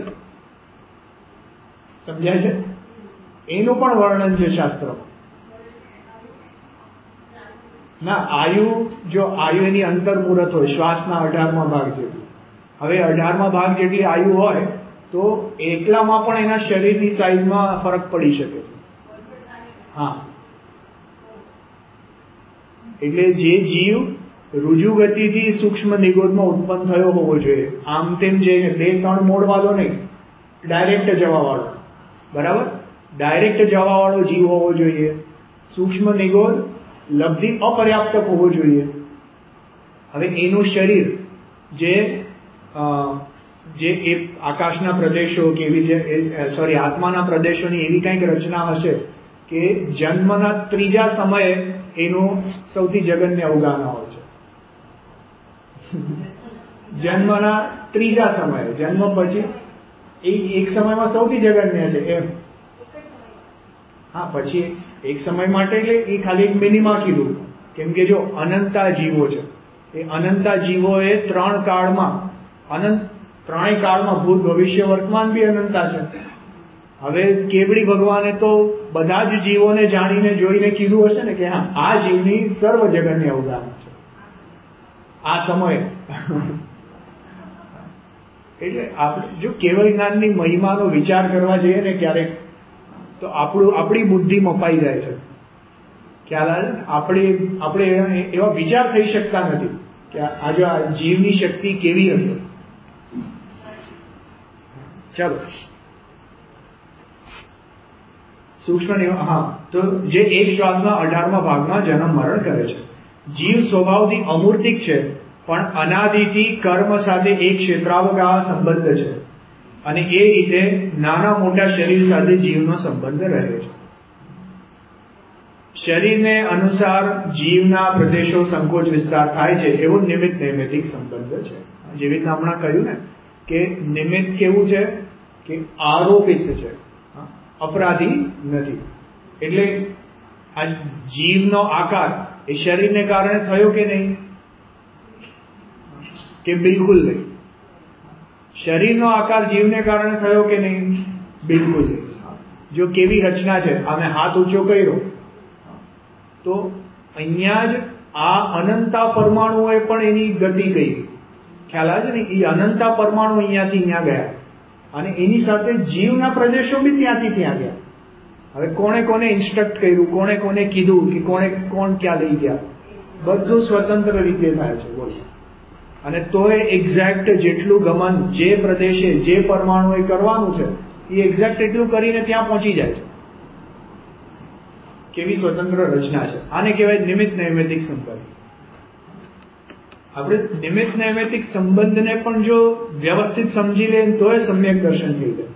સમજાય છે? એનું પણ વર્ણન છે શાસ્ત્રમાં. ના, આયુ, જો આયુ એની અંતર મુહૂર્ત હોય, શ્વાસના અઢારમા ભાગ જેટલી, હવે અઢારમા ભાગ જેટલી આયુ હોય તો એકલામાં પણ એના શરીરની સાઈઝમાં ફરક પડી શકે છે. હા, એટલે જે જીવ રુજુ ગતિથી સૂક્ષ્મ નિગોદમાં ઉત્પન્ન થયો હોવો જોઈએ, આમ તેમ જઈને બે ત્રણ મોડ વાળો નહીં, ડાયરેક્ટ જવા વાળો, બરાબર, ડાયરેક્ટ જવા વાળો જીવ હોવો જોઈએ. સૂક્ષ્મ નિગોદ લબ્ધિ અપર્યાપ્તક હોવો જોઈએ. હવે એનું શરીર જે જે એ આકાશના પ્રદેશો કે એવી જે સોરી આત્માના પ્રદેશોની એવી કંઈક રચના હશે કે જન્મના ત્રીજા સમયે એનું સૌથી જગન્ય અવગાહના હોય છે. જન્મના ત્રીજા સમયે, જન્મ પછી એ એક સમયમાં સૌથી જગન્ય છે એમ. હા, પછી એક સમય માટે એટલે એ ખાલી એક મિનિમા કીધું, કેમ કે જો અનંતા જીવો છે, એ અનંતા જીવો એ ત્રણ કાળમાં અનંત ત્રણેય કાળમાં ભૂત, ભવિષ્ય, વર્તમાન બી અનંતા છે. હવે કેવડી ભગવાને તો બધા જ જીવોને જાણીને જોઈને કીધું હશે ને કે હા, આ જીવની સર્વ જગન્ય અવગાહના છે આ સમયે. એટલે આપણે જો કેવળ જ્ઞાનની મહિમાનો વિચાર કરવા જઈએ ને ક્યારેક, તો આપણું આપણી બુદ્ધિ મપાઈ જાય છે. ખ્યાલ આવે ને? આપણે આપણે એવા વિચાર થઈ શકતા નથી કે આ જો આ જીવની શક્તિ કેવી હશે. ચાલો, સૂક્ષ્મ નિયમ. હા, તો જે એક શ્વાસમાં અઢારમા ભાગમાં જન્મ મરણ કરે છે. જીવ સ્વભાવથી અમૂર્તિક છે, પણ અનાદિથી કર્મ સાથે એક ક્ષેત્રાવગાહ સંબંધ છે, અને એ રીતે નાના મોટા શરીર સાથે જીવનો સંબંધ રહે છે. શરીરને અનુસાર જીવના પ્રદેશો સંકોચ વિસ્તાર થાય છે, એવો નિમિત્ત નૈમિત્તિક સંબંધ છે. જેવી રીતના હમણાં કહ્યું ને કે નિમિત્ત કેવું છે કે આરોપિત છે, અપરાધી નથી. એટલે આ જીવનો આકાર એ શરીરને કારણે થયો કે નહીં? કે બિલકુલ નહીં. શરીરનો આકાર જીવને કારણે થયો કે નહીં? બિલકુલ નહીં. જો કેવી રચના છે, અમે હાથ ઊંચો કર્યો તો અહીંયા જ આ અનંતા પરમાણુઓએ પણ એની ગતિ કરી. ખ્યાલ આવે છે ને? એ અનંતા પરમાણુ અહીંયાથી અહીંયા ગયા, અને એની સાથે જીવના પ્રદેશો બી ત્યાંથી ત્યાં ગયા. હવે કોણે કોને ઇન્સ્ટ્રક્ટ કર્યું, કોણે કોને કીધું કે કોણે કોણ ક્યાં લઈ ગયા, બધું સ્વતંત્ર રીતે થાય છે. બોલો. અને તોય એક્ઝેક્ટ જેટલું ગમન જે પ્રદેશે જે પરમાણુ એ કરવાનું છે એ એક્ઝેક્ટ એટલું કરીને ત્યાં પહોંચી જાય છે. કેવી સ્વતંત્ર રચના છે. આને કહેવાય નિમિત્ત નૈમિત્તિક સંબંધ. આપણે નિમિત્ત નૈમિત્તિક સંબંધને પણ જો વ્યવસ્થિત સમજી લે તોય સમ્યક દર્શન થઈ જાય.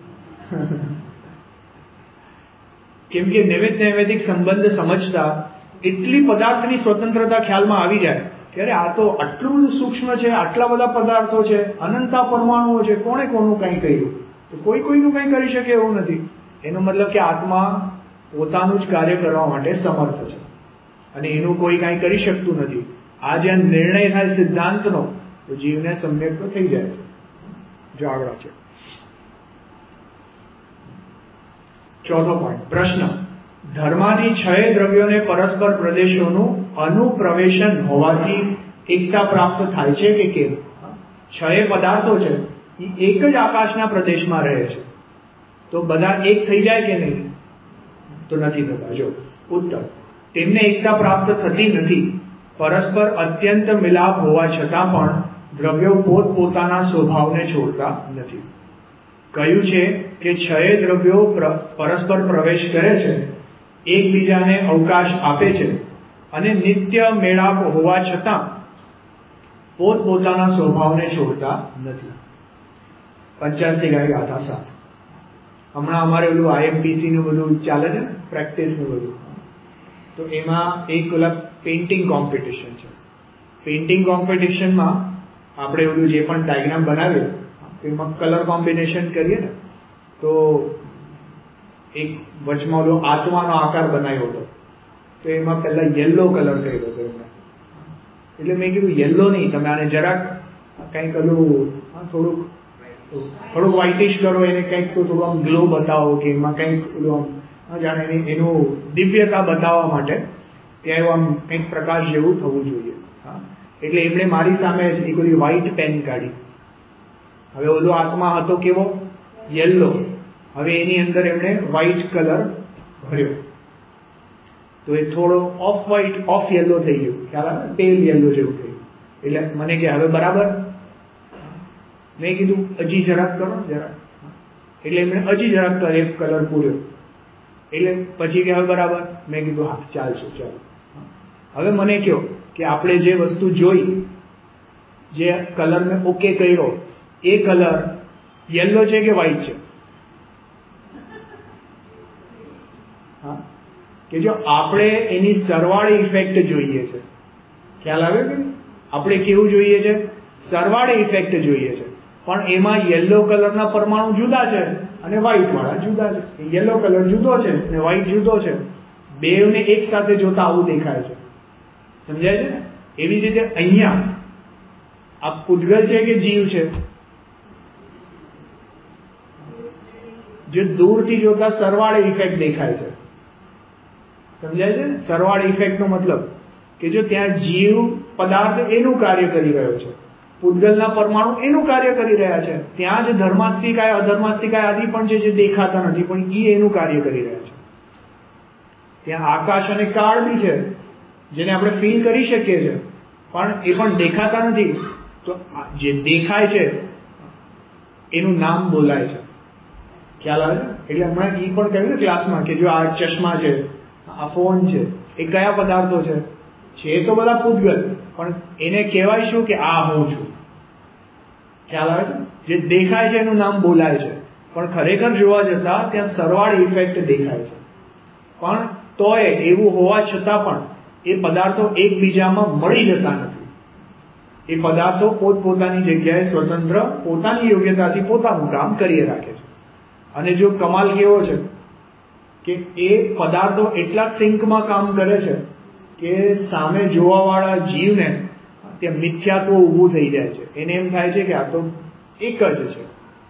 કેમ કે નિમિત્ત નૈમિત્તિક સંબંધ સમજતા એટલી પદાર્થની સ્વતંત્રતા ખ્યાલમાં આવી જાય કે અરે આ તો આટલું બધું સૂક્ષ્મ છે, આટલા બધા પદાર્થો છે, અનંતા પરમાણુઓ છે, કોણે કોનું કંઈ કર્યું? તો કોઈ કોઈનું કંઈ કરી શકે એવું નથી. એનો મતલબ કે આત્મા પોતાનું જ કાર્ય કરવા માટે સમર્થ છે, અને એનું કોઈ કાંઈ કરી શકતું નથી. આ જે નિર્ણય થાય સિદ્ધાંતનો, તો જીવને સમ્યક તો થઈ જાય છે. જો આગળ છે ચોથો પોઈન્ટ. પ્રશ્ન: ધર્માદી છ દ્રવ્યોને પરસ્પર પ્રદેશોનું અનુપ્રવેશન હોવાથી એકતા પ્રાપ્ત થાય છે કે કેમ? છ પદાર્થો છે એ એક જ આકાશના પ્રદેશમાં રહે છે, તો બધા એક થઈ જાય કે નહીં? તો નથી થતા. જો ઉત્તર: તેમને એકતા પ્રાપ્ત થતી નથી. પરસ્પર અત્યંત મિલાપ હોવા છતાં પણ દ્રવ્યો પોતપોતાના સ્વભાવને છોડતા નથી. કહ્યું છે કે છ દ્રવ્યો પરસ્પર પ્રવેશ કરે છે, એકબીજાને અવકાશ આપે છે, અને નિત્ય મેળાપ હોવા છતાં પોતપોતાના સ્વભાવને છોડતા નથી. પંચાસી ગાય ગાથા સાત. હમણાં અમારે બધું આઈએમપીસી નું બધું ચાલે છે ને, પ્રેક્ટિસ નું બધું, તો એમાં એક ઓલા પેઇન્ટિંગ કોમ્પિટિશન છે. પેઇન્ટિંગ કોમ્પિટિશનમાં આપણે બધું જે પણ ડાયગ્રામ બનાવીએ એમાં કલર કોમ્બિનેશન કરીએ ને, તો એક વચમાં ઓલો આત્માનો આકાર બનાવ્યો હતો, તો એમાં પહેલા યલો કલર કર્યો હતો એમને. એટલે મેં કીધું યલો નહીં, તમે આને જરાક કંઈક ઓલું થોડુંક થોડુંક વ્હાઇટિશ કરો, એને કંઈક તો થોડું આમ ગ્લો બતાવો, કે એમાં કંઈક ઓલું આમ જાણે એનું દિવ્યતા બતાવવા માટે ત્યાં એવું આમ કંઈક પ્રકાશ જેવું થવું જોઈએ. હા, એટલે એમણે મારી સામે જ એક ઓલી વ્હાઇટ પેન કાઢી. હવે ઓલો આત્મા હતો કેવો? યલો. હવે એની અંદર એમણે વ્હાઇટ કલર ભર્યો, તો એ થોડો ઓફ વ્હાઇટ ઓફ યલો થઈ ગયો. ખ્યાલ આવે? પેલ યલો જેવું થયું. એટલે મને કે હવે બરાબર? મેં કીધું હજી જરાક કરો, જરાક. એટલે એમણે હજી જરાક કરે કલર પૂર્યો. એટલે પછી કે હવે બરાબર? મેં કીધું હા ચાલશે, ચાલો. હવે મને કહો કે આપણે જે વસ્તુ જોઈ, જે કલર મેં ઓકે કર્યો, એ કલર યલો છે કે વ્હાઈટ છે? હા, કે જો આપણે એની સરવાળે ઇફેક્ટ જોઈએ છે, ખ્યાલ આવે કે આપણે કેવું જોઈએ છે? સરવાળે ઇફેક્ટ જોઈએ છે, પણ એમાં યલો કલરના પરમાણુ જુદા છે અને વ્હાઈટ વાળા જુદા છે. યલો કલર જુદો છે અને વ્હાઈટ જુદો છે. બેવને એક સાથે જોતા આવું દેખાય છે. સમજાય છે ને? એવી રીતે અહીંયા આ પૂતગલ છે કે જીવ છે? જો દૂરથી જોતા સરવાળે ઇફેક્ટ દેખાય છે. સમજાય છે ને? સરવાળે ઇફેક્ટ નો મતલબ કે જો ત્યાં જીવ પદાર્થ એનું કાર્ય કરી રહ્યો છે, પૂતગલના પરમાણુ એનું કાર્ય કરી રહ્યા છે, ત્યાં જ ધર્માસ્તિકાય અધર્માસ્તિકાય આદિ પણ છે જે દેખાતા નથી પણ એ એનું કાર્ય કરી રહ્યા છે. ત્યાં આકાશ અને કાળ બી છે જેને આપણે ફીલ કરી શકીએ છીએ, પણ એ પણ દેખાતા નથી. તો જે દેખાય છે એનું નામ બોલાય છે. ખ્યાલ આવે? એટલે હમણાં એ પણ કહ્યું ને ક્લાસમાં કે જો આ ચશ્મા છે, આ ફોન છે, એ કયા પદાર્થો છે? છે તો બધા પૂતગલ, પણ એને કહેવાય શું કે આ હું છું. ખ્યાલ આવે છે? જે દેખાય છે એનું નામ બોલાય છે, પણ ખરેખર જોવા જતા ત્યાં સરવાળે ઇફેક્ટ દેખાય છે. પણ તોય એવું હોવા છતાં પણ એ પદાર્થો એકબીજામાં મળી જતા નથી. એ પદાર્થો પોતપોતાની જગ્યાએ સ્વતંત્ર પોતાની યોગ્યતાથી પોતાનું કામ કરી રાખે છે. અને જો કમાલ કેવો છે કે એ પદાર્થો એટલા સિંકમાં કામ કરે છે કે સામે જોવાવાળા જીવને ત્યાં મિથ્યાત્વ ઊભું થઈ જાય છે. એને એમ થાય છે કે આ તો એક જ છે.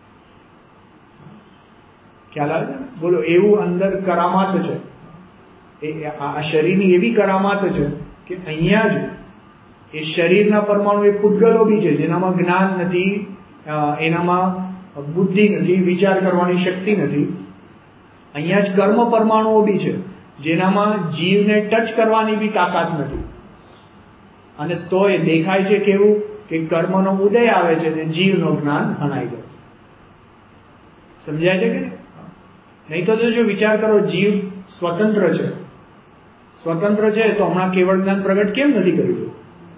ખ્યાલ આવે છે? બોલો, એવું અંદર કરામાત છે. એ આ શરીરની એવી કરામાત છે કે અહીંયા જ એ શરીરના પરમાણુ એ પૂતગલો બી છે જેનામાં જ્ઞાન નથી, એનામાં બુદ્ધિ નથી, વિચાર કરવાની શક્તિ નથી. અહીંયા જ કર્મ પરમાણુઓ બી છે જેનામાં જીવને ટચ કરવાની બી તાકાત નથી. અને તો એ દેખાય છે કેવું કે કર્મનો ઉદય આવે છે અને જીવનો જ્ઞાન હણાઈ જાય. સમજાય છે કે નહીં? તો જો વિચાર કરો, જીવ સ્વતંત્ર છે, સ્વતંત્ર છે તો હમણાં કેવળ જ્ઞાન પ્રગટ કેમ નથી કર્યું?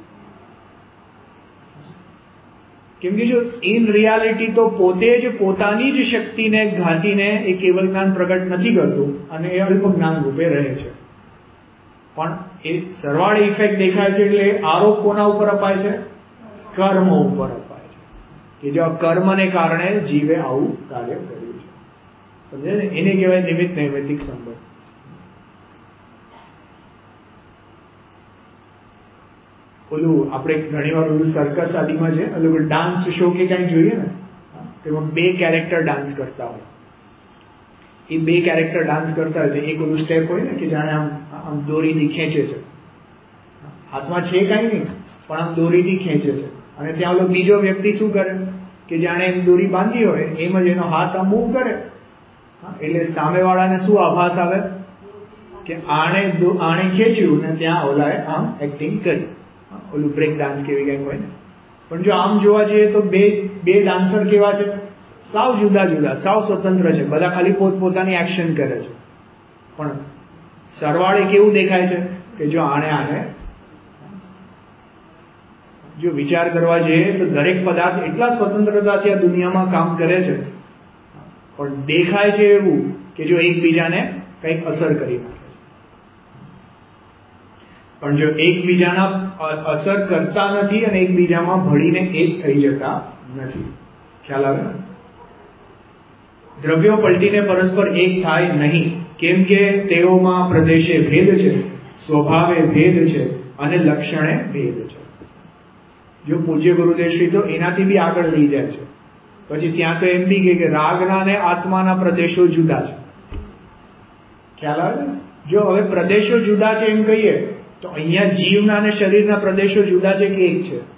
કેમ કે જો ઇન રિયાલિટી તો પોતે જ પોતાની જ શક્તિને ઘાટીને એ કેવલ જ્ઞાન પ્રગટ નથી કરતું અને એ અલ્પ જ્ઞાન રૂપે રહે છે. પણ એ સરવાળે ઇફેક્ટ દેખાય છે એટલે આરોપ કોના ઉપર અપાય છે? કર્મ ઉપર અપાય છે કે જો કર્મને કારણે જીવે આવું કાર્ય કર્યું છે. સમજે ને? એને કહેવાય નિમિત્ત નૈમિત્તિક સંબંધ. ઓલું આપણે ઘણી વાર ઓલું સર્કસ આદિમાં છે, ઓલું ડાન્સ શો કે કઈ જોઈએ ને, તેમાં બે કેરેક્ટર ડાન્સ કરતા હોય. એ બે કેરેક્ટર ડાન્સ કરતા હોય તો એક ઓલું સ્ટેપ હોય ને કે જાણે આમ આમ દોરીથી ખેંચે છે, હાથમાં છે કઈ નહીં પણ આમ દોરીથી ખેંચે છે. અને ત્યાં ઓલો બીજો વ્યક્તિ શું કરે કે જાણે એમ દોરી બાંધી હોય એમ જ એનો હાથ આમ મૂવ કરે. એટલે સામેવાળાને શું આભાસ આવે કે આણે આણે ખેંચ્યું ને ત્યાં ઓલાએ આમ એક્ટિંગ કરી. ઓલું બ્રેક ડાન્સ કેવી કંઈક હોય ને. પણ જો આમ જોવા જઈએ તો બે બે ડાન્સર કેવા છે? સાવ જુદા જુદા, સાવ સ્વતંત્ર છે. બધા ખાલી પોતપોતાની એક્શન કરે છે, પણ સરવાળે કેવું દેખાય છે કે જો આણે આને જો વિચાર કરવા જઈએ તો દરેક પદાર્થ એટલા સ્વતંત્રતાથી આ દુનિયામાં કામ કરે છે, પણ દેખાય છે એવું કે જો એકબીજાને કંઈક અસર કરી નાખે છે. પણ જો એકબીજાના અસર કરતા નથી અને એકબીજામાં ભળીને એક થઈ જતા નથી. ખ્યાલ આવે? દ્રવ્યો પલટીને પરસ્પર એક થાય નહીં, કેમ કે તેઓમાં પ્રદેશે ભેદ છે, સ્વભાવે ભેદ છે અને લક્ષણે ભેદ છે. જો પૂજ્ય ગુરુદેવ શ્રી તો એનાથી બી આગળ લઈ જાય છે. પછી ત્યાં તો એમ બી કે રાગના અને આત્માના પ્રદેશો જુદા છે. ખ્યાલ આવે? જો હવે પ્રદેશો જુદા છે એમ કહીએ તો અહીંયા જીવના અને શરીરના પ્રદેશો જુદા છે કે એક છે?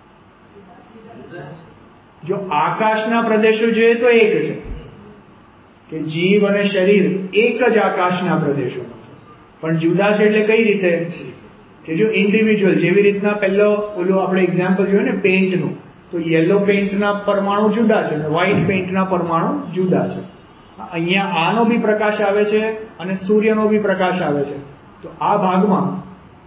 જો આકાશના પ્રદેશો જોઈએ તો એક છે કે જીવ અને શરીર એક જ આકાશના પ્રદેશો, પણ જુદા છે. એટલે કઈ રીતે કે જો ઇન્ડિવિજ્યુઅલ, જેવી રીતના પહેલો ઓલું આપણે એક્ઝામ્પલ જોયું ને પેઇન્ટનું, તો યલો પેઇન્ટના પરમાણુ જુદા છે, વ્હાઈટ પેઇન્ટના પરમાણુ જુદા છે. અહીંયા આનો બી પ્રકાશ આવે છે અને સૂર્યનો બી પ્રકાશ આવે છે. તો આ ભાગમાં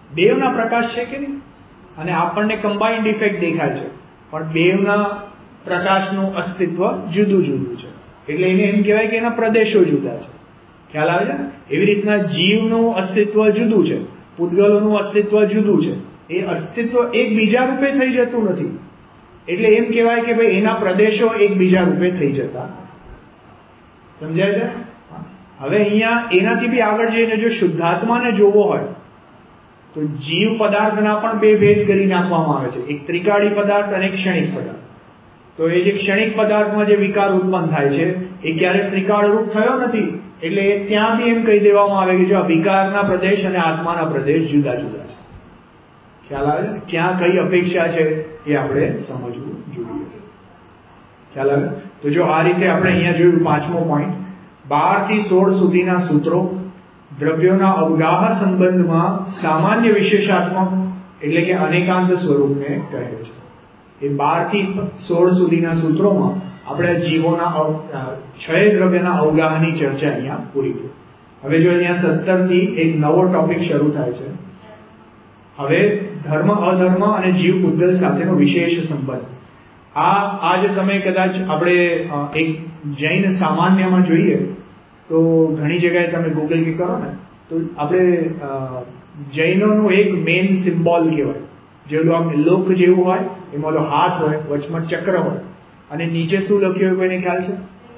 બેવના પ્રકાશ છે કે નહીં? અને આપણને કમ્બાઇન્ડ ઇફેક્ટ દેખાય છે, પણ બેવના પ્રકાશનું અસ્તિત્વ જુદું જુદું છે. એટલે એને એમ કહેવાય કે એના પ્રદેશો જુદા છે. ખ્યાલ આવે છે? એવી રીતના જીવનું અસ્તિત્વ જુદું છે, પૂતગલોનું અસ્તિત્વ જુદું છે. એ અસ્તિત્વ એક બીજા રૂપે થઈ જતું નથી. એટલે એમ કહેવાય કે ભાઈ એના પ્રદેશો એક બીજા રૂપે થઈ જતા. સમજાય છે? હવે અહીંયા એનાથી બી આગળ જઈને જો શુદ્ધાત્માને જોવો હોય તો જીવ પદાર્થના પણ બે ભેદ કરી નાખવામાં આવે છે, એક ત્રિકાળી પદાર્થ અને એક ક્ષણિક પદાર્થ. તો એ જે ક્ષણિક પદાર્થમાં જે વિકાર ઉત્પન્ન થાય છે એ ક્યારેક ત્રિકાળ રૂપ થયો નથી. એટલે ત્યાં બી એમ કહી દેવામાં આવે કે જો આ વિકારના પ્રદેશ અને આત્માના પ્રદેશ જુદા જુદા છે. ખ્યાલ આવે? ક્યાં કઈ અપેક્ષા છે એ આપણે સમજવું જોઈએ. ખ્યાલ આવે? તો જો આ રીતે આપણે અહીંયા જોયું પાંચમો પોઈન્ટ, બાર થી સોળ સુધીના સૂત્રો દ્રવ્યોના અવગાહ સંબંધમાં સામાન્ય વિશેષાત્મક એટલે કે અનેકાંત સ્વરૂપને કહે છે. એ બાર થી સોળ સુધીના સૂત્રોમાં આપણે જીવોના છ દ્રવ્યના અવગાહની ચર્ચા અહીંયા પૂરી થઈ. હવે જો અહીંયા સત્તર થી એક નવો ટોપિક શરૂ થાય છે. હવે ધર્મ અધર્મ અને જીવ પૂતગલ સાથેનો વિશેષ સંબંધ. આ આજ તમે કદાચ આપણે એક જૈન સામાન્યમાં જોઈએ તો ઘણી જગ્યાએ તમે ગૂગલ કે કરો ને તો આપણે જૈનોનું એક મેઇન સિમ્બોલ કહેવાય, જેવું આમ લોક જેવું હોય, એમાં ઓલો હાથ હોય, વચમાં ચક્ર હોય અને નીચે શું લખ્યું હોય કોઈને ખ્યાલ છે?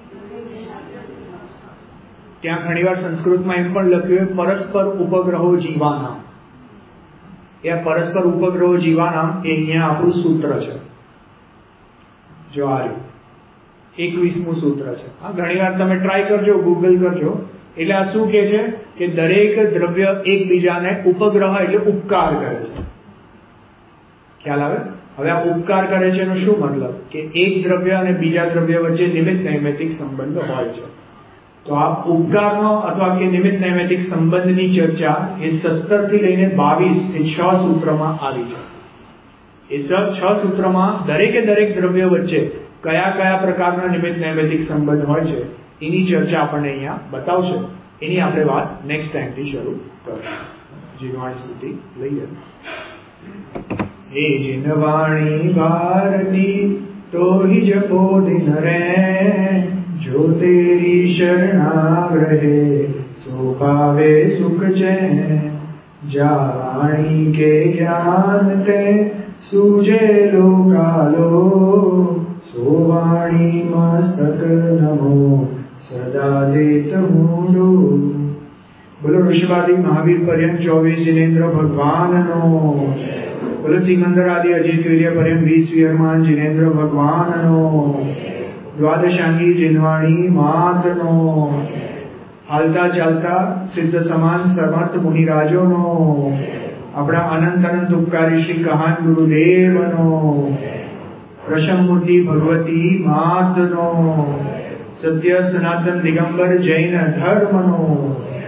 ત્યાં ઘણીવાર સંસ્કૃતમાં એમ પણ લખ્યું હોય પરસ્પર ઉપગ્રહો જીવાના. એ પરસ્પર ઉપગ્રહો જીવાના એ અહીંયા આપણું સૂત્ર છે. જો આ રહ્યું એકવીસમું સૂત્ર છે. હા, ઘણી વાર તમે ટ્રાય કરજો, ગૂગલ કરજો. એટલે આ શું કે છે કે દરેક દ્રવ્ય એકબીજાને ઉપગ્રહ એટલે ઉપકાર કરે છે. ખ્યાલ આવે? હવે આ ઉપકાર કરે છે એનો શું મતલબ? કે એક દ્રવ્ય અને બીજા દ્રવ્ય વચ્ચે નિમિત્ત નૈમિત્તિક સંબંધ હોય છે. તો આ ઉપકારનો અથવા કે નિમિત્ત નૈમિત્તિક સંબંધની ચર્ચા એ સત્તર થી લઈને બાવીસ એ છ સૂત્રમાં આવી છે. એ છ સૂત્રમાં દરેકે દરેક દ્રવ્ય વચ્ચે કયા કયા પ્રકારના નિમિત્ત નૈમિત્તિક સંબંધ હોય છે એની ચર્ચા આપણને અહીંયા બતાવશે. એની આપણે વાત નેક્સ્ટ ટાઈમથી શરૂ કરીશું. જીવવાણી સુધી લઈએ. હે જીનવાણી ભારતી તો હિ જપો દિન રે, જો તેરી શરણાગ્રહે સો પાવે સુખ ચૈન, જાણી કે જ્ઞાન તે સૂજે લોકાલો, સો વાણી મસ્તક નમો સદા દેત મૂંડો. બોલો ઋષભાદિ મહાવીર પર્યંત ચોવીસ જિનેન્દ્ર ભગવાનનો. બોલો સિકંદર આદિ અજીત વીર્ય પર્યંત વીસ વિહરમાન જિનેન્દ્ર ભગવાનનો. દ્વાદશાંગી જીનવાણી માતનો. હાલતા ચાલતા સિદ્ધ સમાન સમર્થ મુનિરાજોનો. આપણા અનંત અનંત ઉપકારી શ્રી કહાન ગુરુદેવનો. પ્રશમ મૂર્તિ ભગવતી માતનો. સત્ય સનાતન દિગંબર જૈન ધર્મનો.